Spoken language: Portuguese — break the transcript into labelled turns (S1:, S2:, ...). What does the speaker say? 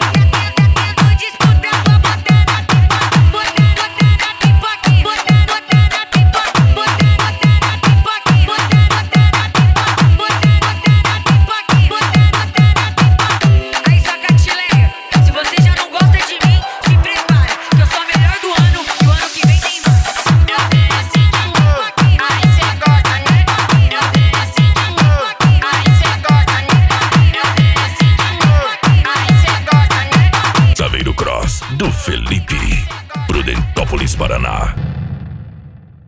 S1: tendo disputa pra botar na pipoquinha, botar na pipoquinha, botar na pipoquinha, botar na pipoquinha. Aí Sacatileia, se você já não gosta de mim, se prepara, que eu sou a melhor do ano e o ano que vem tem mais.
S2: Eu desci de novo, aí cê gosta, né? Eu desci de novo, aí cê gosta, né? Eu desci de novo, aí cê gosta, né?
S3: Saveiro Cross do Felipe, Prudentópolis, Paraná.